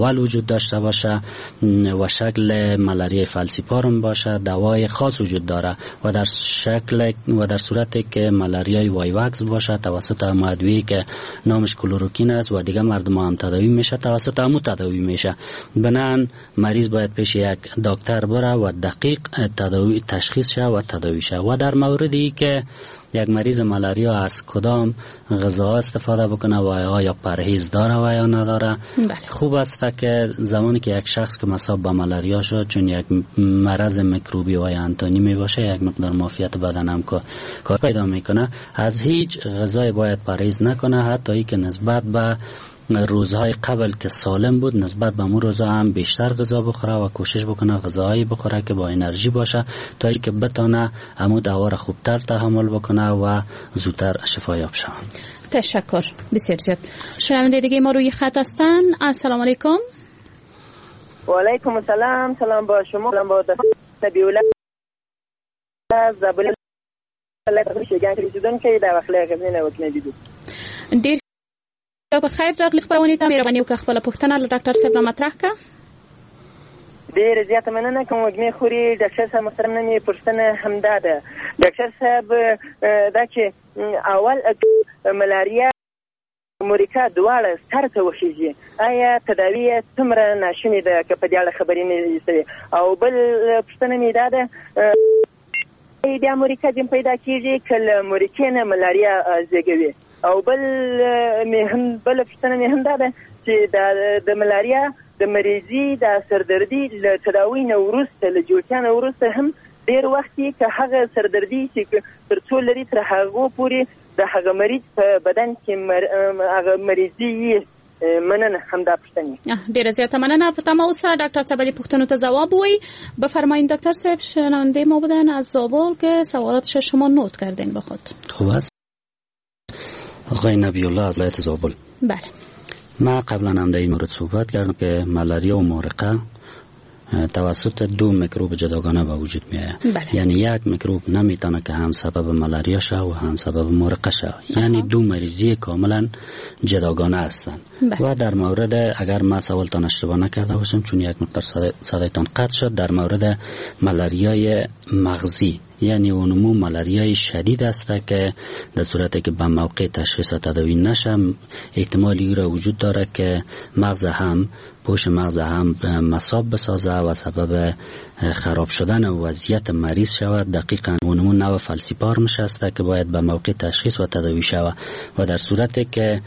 وجود داشته باشه و شکل ملاریای فلسیپارم باشه دوای خاص وجود داره و در صورتی که ملاریای وایوکس باشه توسط ادویه‌ای که نامش کلوروکین است و دیگه مردم هم تداوی میشه توسط همو تداوی میشه. بنابراین مریض باید پیش یک دکتر بره و دقیق تداوی تشخیص شه و تداوی شه. و در موردی که یک مریض ملاریا از کدام غذا استفاده بکنه و آیا پرهیز داره و یا نداره، خوب است که زمانی که یک شخص که مصاب به ملاریا شد چون یک مرض میکروبی و انتانی می باشه یک مقدار معافیت بدن هم کار پیدا میکنه، از هیچ غذای باید پرهیز نکنه، حتی ای که نسبت به روزهای قبل که سالم بود نسبت به اون روزها هم بیشتر غذا بخوره و کوشش بکنه غذاهایی بخوره که با انرژی باشه تا اینکه بتونه همون دوا را خوبتر تحمل بکنه و زودتر شفایاب شه. تشکر بسیار زیاد. شنونده دیگه ما روی خط هستن. السلام علیکم. و علیکم السلام. سلام با شما. سلام با نبیوله زبل شگان کریدون که در اخلاق غزنی وکنه دیدو ډیر په خیر راغلی خبرونه ته مهرباني وکړه خپل پوښتنه له ډاکټر صاحب مطرح کړه. ډیر زیاته مننه کوم وګمه خوري ډاکټر صاحب محترم نه پوښتنه همدا ده ډاکټر صاحب دا چې اول ملاریا امریکا دواړه سره ته وخیږي آیا تداوی څومره ناشونې ده که په دې اړه خبرې نه دي او بل پوښتنه مې دا ده د امریکا جن پیدا کیږي کله امریکا نه ملاریا زیږوي او بل پوښتنه مې هم دا ده چې د ملاریا د مریضي د سردردي له تداوی نه وروسته له جوړتیا نه وروسته هم ډېر وخت کې که هغه سردردي چې تر څو لري تر هغو پورې د هغه مریض په بدن کې هغه مریضي مننه همدا پوښتنې. ډېره زیاته مننه. په تمه اوسه ډاکټر صاحب دې پوښتنو ته ځواب وایي. بفرمایید دکتر صاحب. شنونده ما بودن از زابل که سوالاتش شما نوت کردین به خود. خوب است. آقای نبی‌الله از ولایت زابل. بله. ما قبلا هم در این مورد صحبت کردم که ملاریا و مورقه توسط دو میکروب جداگانه به وجود میاد. یعنی یک میکروب نمیتونه که هم سبب ملاریا شه و هم سبب مورقه شه. یعنی دو مریضی کاملا جداگانه هستند. و در مورد اگر ما سوالتان اشتباه نکرده باشم چون یک مقدار صدایتان قطع شد در مورد ملاریای مغزی یعنی اونمو ملاریای شدید است که در صورتی که به موقع تشخیص تداوی نشه احتمالی را وجود داره که پوش مغز هم مصاب بسازه و سبب خراب شدن وضعیت مریض شود. دقیقاً اونمو نوع فلسیپارمش است که باید به موقع تشخیص و تداوی شود و در صورتی که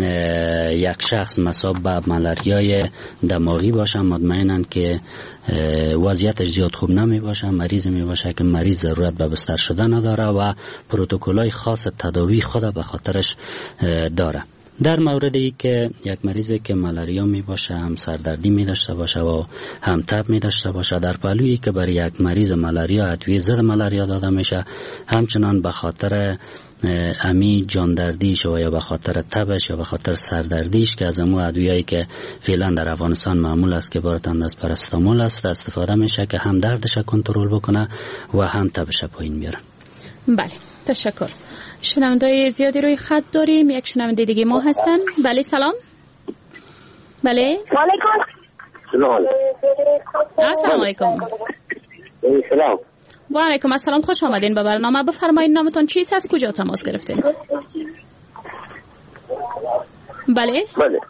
یک شخص مصاب به ملاریای دماغی باشه مطمئناً که وضعیتش زیاد خوب نمی باشه، مریض می باشه که مریض ضرورت به بستر شدن نداره و پروتکل‌های خاص تداوی خود به خاطرش داره. در موردی که یک مریضی که ملاریا می باشه هم سردردی می داشته باشه و هم تب می داشته باشه در پهلویی که برای یک مریض ملاریا ادویه ضد ملاریا داده میشه همچنان به خاطر امی جاندردیش و یا به خاطر تبش یا به خاطر سردردیش که از امو ادویه‌ای که فعلا در افغانستان معمول است که عبارت از پاراستامول است استفاده میشه که هم دردش کنترل بکنه و هم تبش پایین بیاره. بله تشکر. شنونده زیادی روی خط داریم. یک شنونده دیگه ما هستن. بله سلام. بله السلام علیکم. سلام. و علیکم السلام. خوش آمدین به برنامه. بفرمایید نامتون چیست؟ از کجا تماس گرفتین؟ بله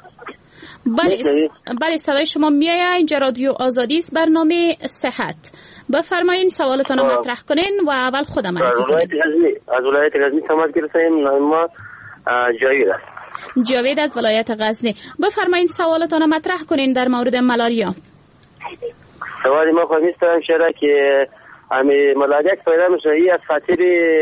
بله صدای شما میاد. اینجا رادیو آزادی است برنامه صحت. بفرمایید سوالتون رو مطرح کنین و اول خودم معرفی کنین. از ولایت غزنی تماس گرفتیم. نام ما جاوید است. جاوید از ولایت غزنی. بفرمایید سوالتون رو مطرح کنین در مورد ملاریا. سوالی ما خواهیم شده که ملاریا پیدا میشه ای از خاطر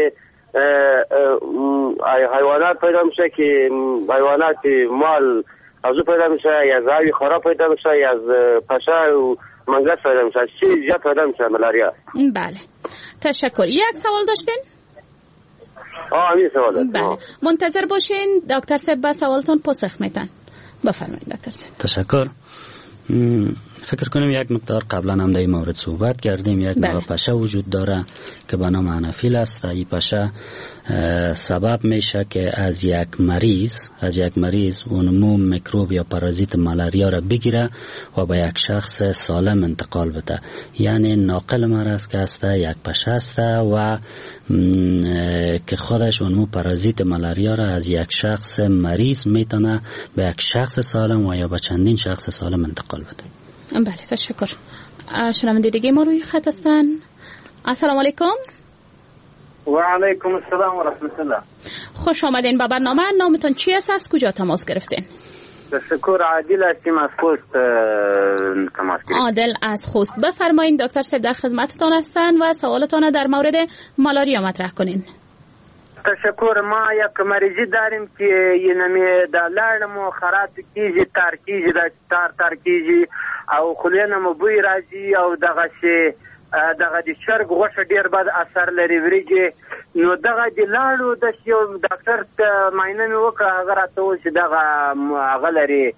حیوانات پیدا میشه که حیوانات مال از او پیدا میشه یا زاوی خراب پیدا میشه یا از پشه و منگس پیدا میشه. چی زیاد پیدا میشه ملاریا؟ بله تشکر. یک سوال داشتین؟ همین سوال داشتین. بله منتظر باشین دکتر صاحب با سوالتون پاسخ میتن. بفرمایید دکتر صاحب. تشکر. فکر کنم یک مقدار قبلا هم در این مورد صحبت کردیم. یک نوع پشه وجود داره که به نام انافیل است. این پشه سبب میشه که از یک مریض اونمو میکروب یا پارازیت ملاریا را بگیره و به یک شخص سالم انتقال بده. یعنی ناقل مرض که است یک پشه است و که خودش اونمو پارازیت ملاریا را از یک شخص مریض میتونه به یک شخص سالم و یا به چندین شخص سالم انتقال بده. بله تشکر. شنونده دیگه ما روی خط هستن. السلام علیکم. و علیکم السلام و رحمت الله. خوش آمدین به برنامه. نامتون چی است؟ از کجا تماس گرفتین؟ تشکر. عادل هستیم از خوست تماس گرفتیم. عادل از خوست. بفرمایین دکتر صاحب در خدمتتان هستن و سوالتان در مورد مالاریا مطرح کنین. تشکر. ما یک مریضی داریم که اینمی د لاړم خراب کیږي تار کیږي د تار کیږي او خلینم بوی راځي او دغه د چرګ غوښه ډیر بد اثر لري وریږي. نو دغه د لاړو د یو ډاکټر معاینه مې وکړه هغه راته وویل چې دغه هغه لري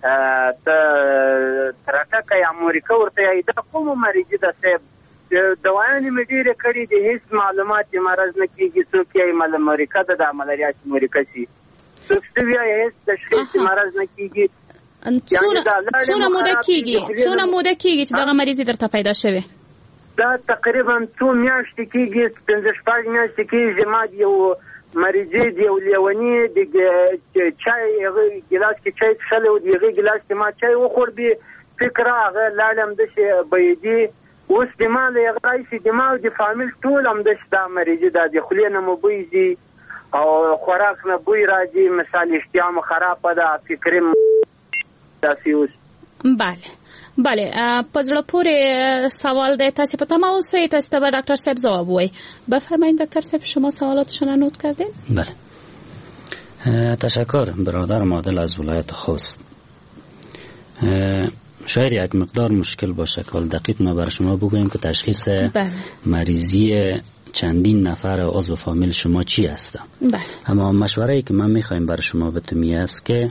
ترټکه یا امریکا ورته یې دا کوم مریضي ده صاحب دوايانې مې ډېرې کړي دي هیڅ معلومات یې مرض نه کېږي. څوک یې امریکا ده د ملاریا چې امریکا شي څوک وایي هیڅ تشخیص مرض نه کېږي. څونه موده کېږي چې دغه مریضي درته پیدا شوی؟ دا تقریبا 2 میاشتې کېږي 15 میاشتې کېږي. ما یو مریضي دی یو لیونی د چای هغه ګلاس کې چای څښلی و د هغې ګلاس کې ما چای وخوړ بې فکره هغه لاړم داسې بهیدي اوس دماغ له هغه رایسي دماغ د فامیل ټول همداسې دا مریضي ده د خولې نه مو بوی ځي او خوراک نه بوی راځي. مثال اشتها مو خرابه ده فکرې داسې اوس. بله په زړه پورې سوال دی. تاسې په تمه اوسئ تاسې ته به ډاکټر صاحب ځواب وایي. بفرمایید دکتر صاحب شما سوالاتشون را نوت کردین؟ بله تشکر. برادر عادل از ولایت خوست. شاید یک مقدار مشکل باشه که دقیق ما بر شما بگویم که تشخیص مریضی چندین نفر عضو فامیل شما چی است. اما مشوره‌ای که من میخوایم بر شما بتمی است که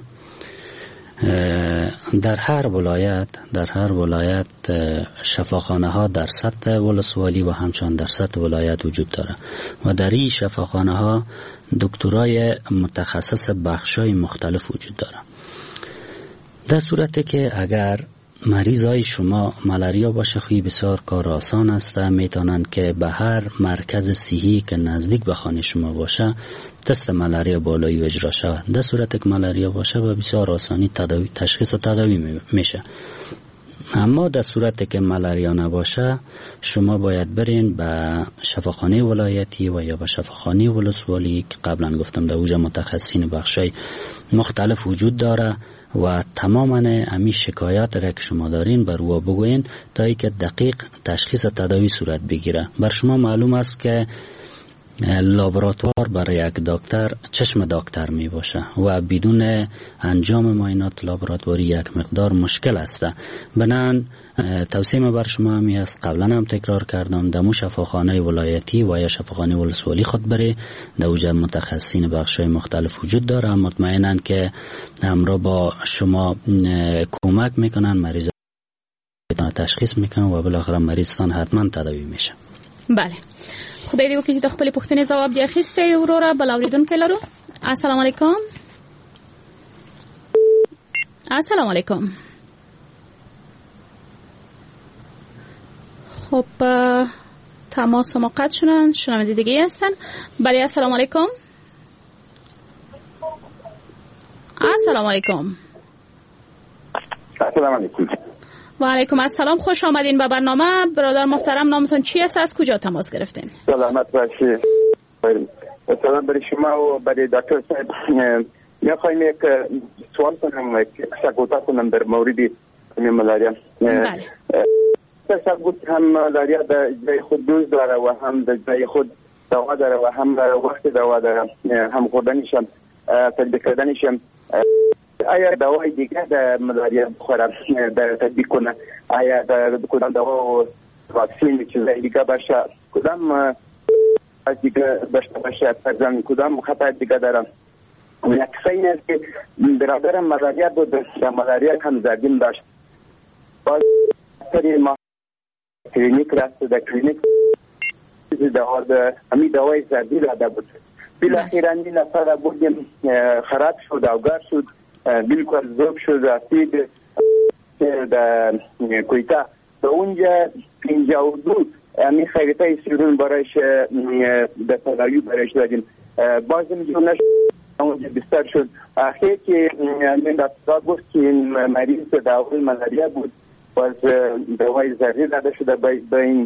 در هر ولایت شفاخانه ها در سطح ولسوالی و همچنان در سطح ولایت وجود داره و در این شفاخانه ها دکترای متخصص بخشای مختلف وجود داره. در صورتی که اگر مریضای شما ملاریا باشه خوی بسیار کار آسان است. میتونند که به هر مرکز صحی که نزدیک به خانه شما باشه تست ملاریا بالایی اجرا شود. در صورتی که ملاریا باشه به بسیار آسانی تشخیص و تداوی میشه. اما در صورتی که ملاریا نباشه شما باید برین به شفاخانه ولایتی و یا به شفاخانه ولسوالی که قبلا گفتم در اوجه متخصصین بخشای مختلف وجود داره و تماما امی شکایات را که شما دارین بر او بگوین تا ای که دقیق تشخیص تداوی صورت بگیره. بر شما معلوم است که لابراتوار برای یک دکتر چشم دکتر می باشه و بدون انجام معاینات لابراتواری یک مقدار مشکل است. بنان توصیه بر شما همی است قبلا هم تکرار کردم دمو شفاخانه ولایتی و یا شفاخانه ولسوالی خود بره در اوجه متخصصین بخشای مختلف وجود داره. مطمئنن که همراه با شما کمک میکنن مریض تشخیص میکنن و بالاخره مریضتان حتما تداوی میشه. بله خدای دې وکړي چې د خپلې پوښتنې ځواب دې اخیستی. وروره بل اورېدونکی لرو. السلام علیکم. السلام علیکم. خب تماس ما قطع شدن. شنونده دیگه هستن. بله السلام علیکم. السلام علیکم. السلام علیکم. و علیکم السلام. خوش آمدین به برنامه. برادر محترم نامتون چی است؟ از کجا تماس گرفتین؟ سلامت باشید. سلام برای شما و برای دکتر صاحب. میخوایم یک سوال کنم که شکوتا کنم در مورد ملاریا. بله. تشخیص هم ملاریا در جای خود دوز داره و هم در جای خود دوا داره و هم وقت دوا داره. هم خوردنش هم تطبیق کردنش هم. آیا دوای دیگه در ملاریا بخورم در تطبیق کنه؟ آیا در کدام دوا و واکسین چیزای دیگه باشه؟ کدام دیگه باشه؟ فرزن کدام خطر دیگه دارم؟ یک این است که برادرم ملاریا بود، ملاریا هم زدیم داشت باز سری ما کلینیک رفت در کلینیک همی دوای زردی داده بود. بالاخره این نفر بودیم خراب شد و گار شد، بالکل ذوب شد، رسید در کویتا به اونجا 52 همی خیریتای سیرون برایش در تداوی برایش دادیم. بازم جو نشد، اونجا بستر شد. آخر که من دکتر گفت که این مریض داوای ملاریا بود، باز دوای زردی داده شده به این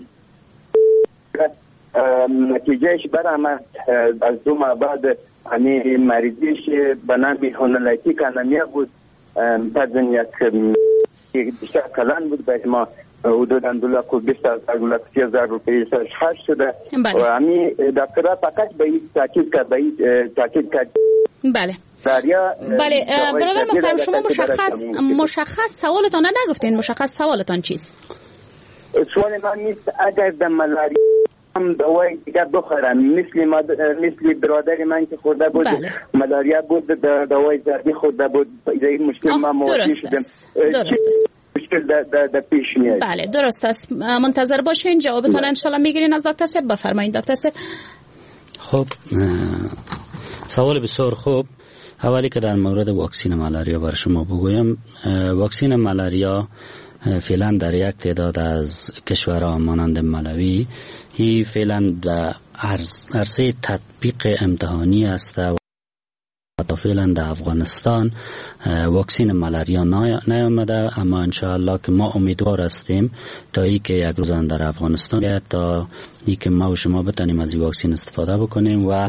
نتیجهش برآمد. از 2 ماه بعد همین مریضیش به نام هونلایتیک انیمیا بود. بعدن یک بیشتر کلان بود، باید ما حدود 2,20,000 روپیه خرج شده و همین دکترها فقط به این تاکید کرد. بله بله برادر محترم، شما مشخص سوالتان نگفتین. مشخص سوالتان چیست؟ سوال من نیست اگر در ملاریا هم دوای دیگر بخورم مثل برادر من که خورده بود ملاریا بود دوای زردی خورده بود، این مشکل ما مواجه شدیم. درست مشکل در پیش میاد. بله درست است. منتظر باشین جوابتون انشالله میگیرین از دکتر صاحب. بفرمایید دکتر صاحب. خب سوال بسیار خوب. اولی که در مورد واکسین ملاریا بر شما بگویم، واکسین ملاریا فعلا در یک تعداد از کشورها مانند ملاوی هی فعلا در عرصه تطبیق امتحانی است و تا فعلا در افغانستان واکسین ملاریا نیامده، اما انشاءالله که ما امیدوار هستیم تا ای که یک روز در افغانستان بیاید تا ای که ما و شما بتانیم از این واکسین استفاده بکنیم و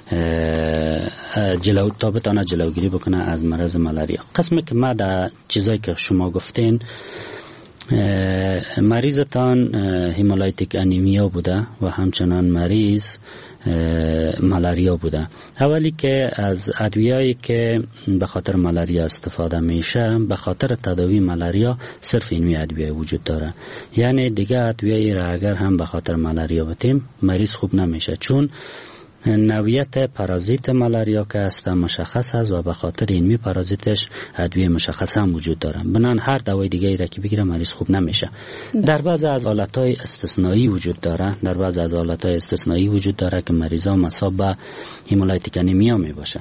تا بتانه جلوگیری بکنه از مرض ملاریا. قسمی که ما در چیزایی که شما گفتین، مریضتان هیمولایتیک انیمیا بوده و همچنان مریض ملاریا بوده. اولی که از ادویه‌ای که به خاطر ملاریا استفاده میشه، به خاطر تداوی ملاریا صرف این ادویه وجود داره. یعنی دیگه ادویه‌ای را اگر هم به خاطر ملاریا بتیم مریض خوب نمیشه، چون نوعیت پارازیت ملاریا که است مشخص است و به خاطر این پارازیتش ادویه مشخص هم وجود داره. بنان هر دوای دیگه ای را که بگیره مریض خوب نمیشه. در بعضی از حالتهای استثنایی وجود داره، که مریضا مصاب به هیمولایتیک انیمیا می باشن.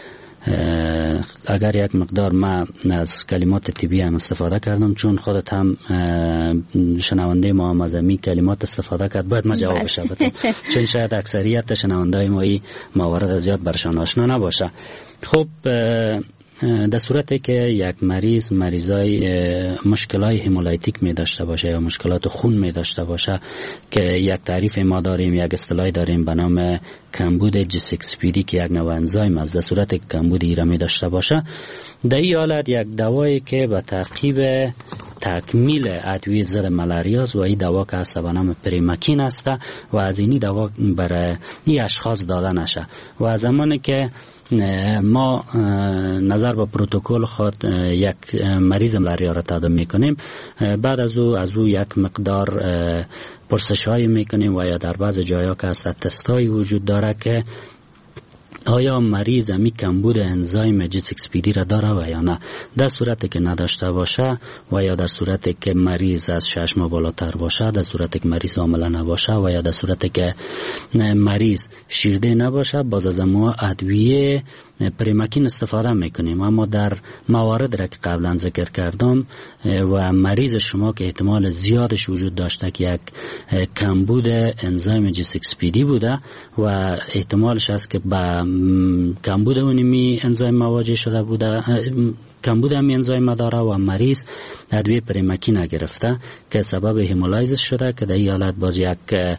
اگر یک مقدار ما از کلمات طبی هم استفاده کردم، چون خودت هم شنونده ما هم از این کلمات استفاده کرد، باید ما جوابش بدم، چون شاید اکثریت شنونده ما این موارد زیاد برشان آشنا نباشه. خب در صورتی که یک مریضای مشکلات هیمولایتیک می داشته باشه یا مشکلات خون می داشته باشه، که یک تعریف ما داریم، یک اصطلاحی داریم به نام کمبود G6PD که یک نوع انزایم است، در صورت که کمبود ایره می داشته باشه، در این حالت یک دوایی که به تعقیب تکمیل ادویه ضد ملاریا است و این دوا که هست به نام پریماکین است و از اینی دوا برای این اشخاص داده نشه. و زمانی که ما نظر به پروتکل خود یک مریض ملاریا را تداوی میکنیم، بعد از او یک مقدار پرسش‌هایی میکنیم و یا در بعض جاها که هست تستایی وجود داره که آیا مریض می کمبود انزایم G6PD را داره و یا نه. در صورتی که نداشته باشه و یا در صورتی که مریض از 6 ماه بالاتر باشه، در صورتی که مریض حامله نباشه و یا در صورتی که مریض شیرده نباشه، باز از ما ادویه پریماکین استفاده میکنیم. اما در موارد را که قبلا ذکر کردم و مریض شما که احتمال زیادش وجود داشته که یک کمبود انزایم G6PD بوده و احتمالش است که با کمبود اونمی انزایم مواجه شده بوده، کمبود همی انزایم داره و مریض ادویه پریماکین نگرفته که سبب هیمولایزش شده، که در این حالت باز یک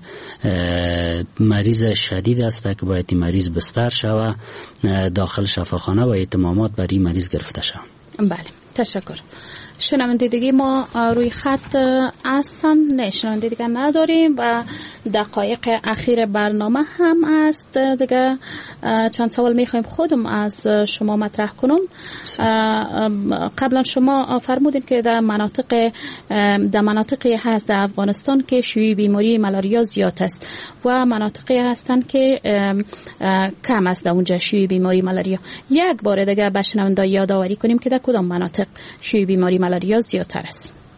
مریض شدید است که باید این مریض بستر شود داخل شفاخانه و اتمامات برای مریض گرفته شود. بله تشکر. شنونده دیگه ما روی خط هستن؟ نه شنونده دیگه نداریم و دقایق اخیر برنامه هم است دیگه. چند سوال میخوایم خودم از شما مطرح کنم. قبلا شما فرمودین که در مناطقی هست در افغانستان که شیوع بیماری ملاریا زیاد است و مناطقی هستن که کم است در اونجا شیوع بیماری ملاریا. یک بار دیگه به شنونده یادآوری کنیم که در کدام مناطق شیوع بیماری ملاریا زیادتر است.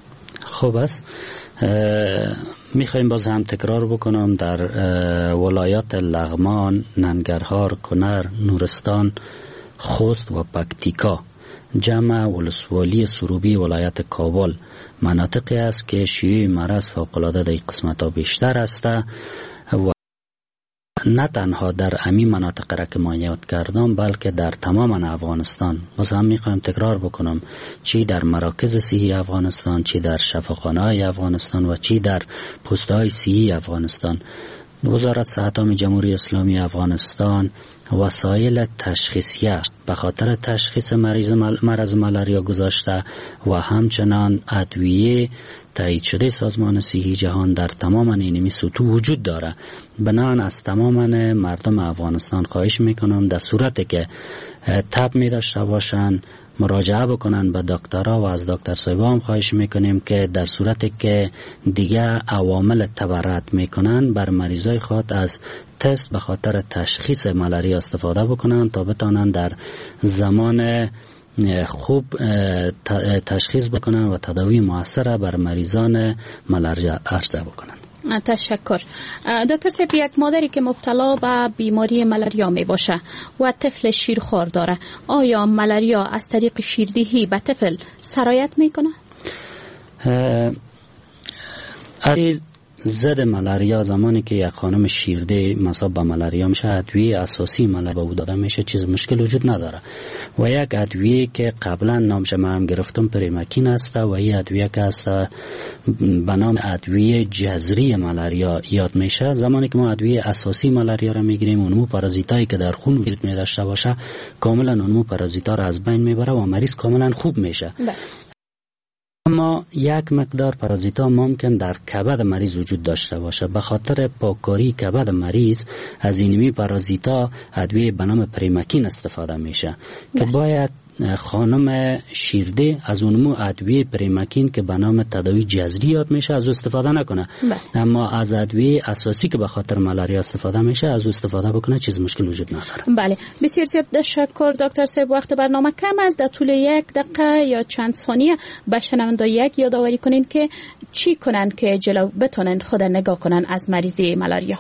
خوب است. میخوایم باز هم تکرار بکنم در ولایات لغمان، ننگرهار، کنر، نورستان، خوست و پکتیکا، جمع ولسوالی سروبی ولایت کابل مناطقی است که شیوع مرض فوق‌العاده در این قسمت ها بیشتر است و نه تنها در همین مناطق را که ما یاد کردم بلکه در تمام افغانستان. باز هم میخوایم تکرار بکنم، چی در مراکز صحی افغانستان، چی در شفاخانه‌های افغانستان و چی در پست‌های صحی افغانستان، وزارت صحت عامه جمهوری اسلامی افغانستان وسایل تشخیصیه به خاطر تشخیص مرض ملاریا گذاشته و همچنان ادویه تایید شده سازمان صحی جهان در تمام اینمی سطوح وجود داره. بنابراین از تمام مردم افغانستان خواهش میکنم در صورتی که تب می داشته باشن مراجعه بکنن به دکترها و از دکتر صاحبا هم خواهش میکنیم که در صورتی که دیگه عوامل تب رد میکنن بر مریضای خود از تست به خاطر تشخیص ملاریا استفاده بکنن تا بتانن در زمان خوب تشخیص بکنن و تداوی موثر بر مریضان ملاریا عرضه بکنن. تشکر. دکتر صاحب، یک مادری که مبتلا به بیماری ملاریا می باشه و طفل شیرخوار داره، آیا ملاریا از طریق شیردهی به طفل سرایت میکنه؟ ضد ملاریا زمانی که یک خانم شیرده مصاب به ملاریا میشه، ادویه اساسی ملاریا به او داده میشه، چیز مشکل وجود نداره. و یک ادویه که قبلا نامش ما هم گرفتم پریماکین است و این ادویه که است به نام ادویه جذری ملاریا یاد میشه. زمانی که ما ادویه اساسی ملاریا را میگیریم، اونمو پارازیتایی که در خون وجود می داشته باشه کاملا اونمو پارازیتا را از بین میبره و مریض کاملا خوب میشه. اما یک مقدار پارازیتا ممکن در کبد مریض وجود داشته باشه. به خاطر پاککاری کبد مریض از اینمی پارازیتا ادویه به نام پریماکین استفاده میشه که باید خانم شیرده از اونمو ادویه پریماکین که به نام تداوی جذری یاد میشه از استفاده نکنه. اما از ادویه اساسی که به خاطر ملاریا استفاده میشه از استفاده بکنه، چیز مشکل وجود نداره. بله، بسیار زیاد تشکر دکتر صاحب. وقت برنامه کم است، در طول 1 دقیقه یا چند ثانیه به شنونده یک یادآوری کنین که چی کنن که جلو بتونن خود نگاه کنن از مریضی ملاریا.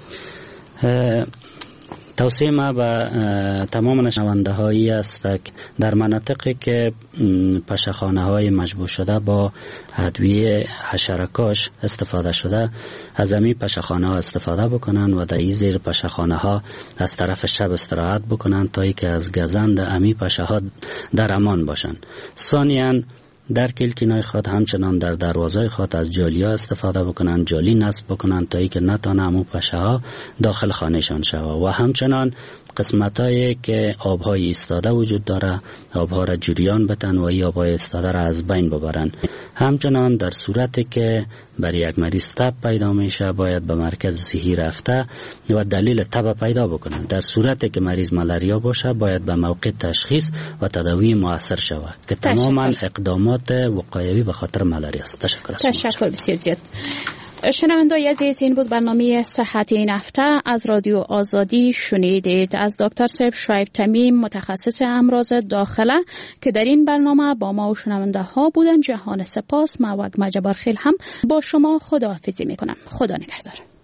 توصیه ما به تمام شنونده هایی است که در مناطقی که پشخانه های مشبوه شده با ادویه حشرکش استفاده شده، از همین پشخانه ها استفاده بکنن و در این زیر پشخانه ها از طرف شب استراحت بکنن تا ای که از گزند همین پشه ها در امان باشن. ثانیاً در کلکینای خود همچنان در دروازه خود از جالی ها استفاده بکنن، جالی نصب بکنن تا ای که نتانه همون پشه ها داخل خانهشان شود و همچنان قسمت هایی که آبهای ایستاده وجود داره آبها را جریان بتن و ای آبهای ایستاده را از بین ببرن. همچنان در صورتی که برای یک مریض تب پیدا میشه باید به مرکز صحی رفته و دلیل تب پیدا بکنه. در صورتی که مریض ملاریا باشه باید به موقع تشخیص و تداوی موثر شود که تماما اقدامات وقایوی به خاطر ملاریا است. تشکر بسیار زیاد. شنوندگان عزیز، این بود برنامه صحت این هفته از رادیو آزادی. شنیدید از دکتر صاحب شعیب تمیم، متخصص امراض داخله که در این برنامه با ما و شنونده ها بودن. جهان سپاس. من وگمه جبارخیل هم با شما خداحافظی میکنم. خدا نگهدار.